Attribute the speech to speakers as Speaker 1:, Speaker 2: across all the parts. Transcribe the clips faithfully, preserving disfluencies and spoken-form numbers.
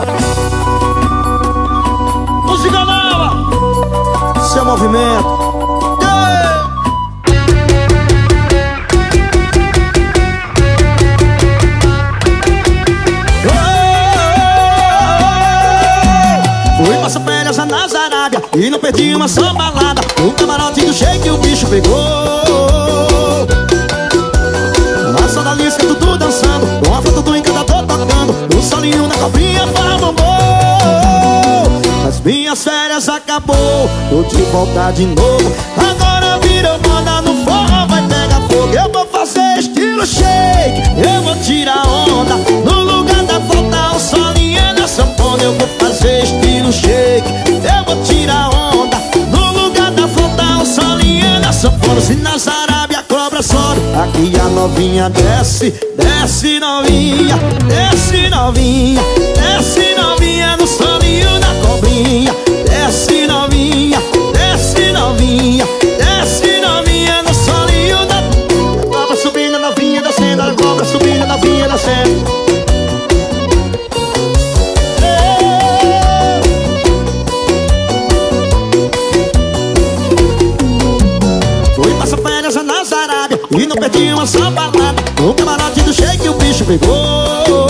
Speaker 1: Música nova, seu movimento. Fui passar férias na Arábia e não perdi uma só balada. No camarote do Sheik o bicho pegou. Na sala lisca tudo dançando, com a foto do encantador tocando, o solinho da cobrinha farmambou. As minhas férias acabou, tô de volta de novo. Agora virou moda no forró, vai pegar fogo. Eu vou fazer estilo Sheik, eu vou tirar onda. No lugar da volta o solinho da sanfona. Eu vou fazer estilo Sheik, eu vou tirar onda. No lugar da volta o solinho da sanfona. Se nas Arábia a cobra sobe, aqui a novinha desce, desce novinha, desce novinha, desce novinha no solinho da cobrinha. Desce novinha, desce novinha, desce novinha no solinho da cobra subindo, novinha descendo, a cobra subindo, novinha descendo. Fui passar férias nas Arábia e não perdi uma só balada. No camarote do Sheik o bicho pegou.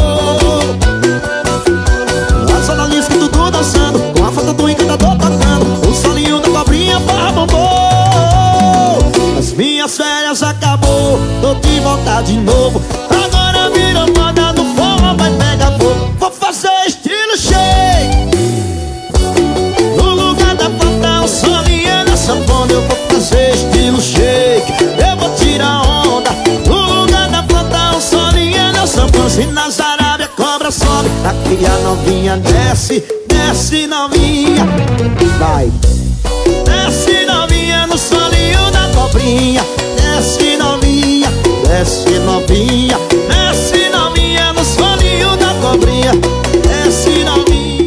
Speaker 1: A sala lisca tudo dançando, com a foto do encantador tocando, o solinho da cobrinha farmambou. As minhas férias acabou, tô de volta de novo. Agora virou moda no forró, vai pegar fogo. Vou fazer estilo Sheik, no lugar da volta o solinho da sanfona. Eu vou fazer estilo Sheik, eu vou tirar onda. No lugar da volta o solinho da sanfona. Se nas Arábia a cobra sobe, aqui a novinha desce, desce novinha, vai. Desce novinha no solinho da cobrinha. Desce novinha, desce novinha, desce novinha no solinho da cobrinha. Desce novinha,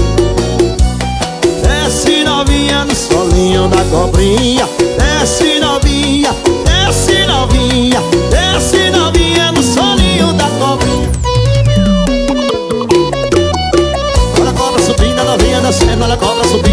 Speaker 1: desce novinha no solinho da cobrinha. Desce novinha, desce novinha, desce novinha no solinho da cobrinha. Olha a cobra subindo, a novinha descendo, olha a cobra subindo.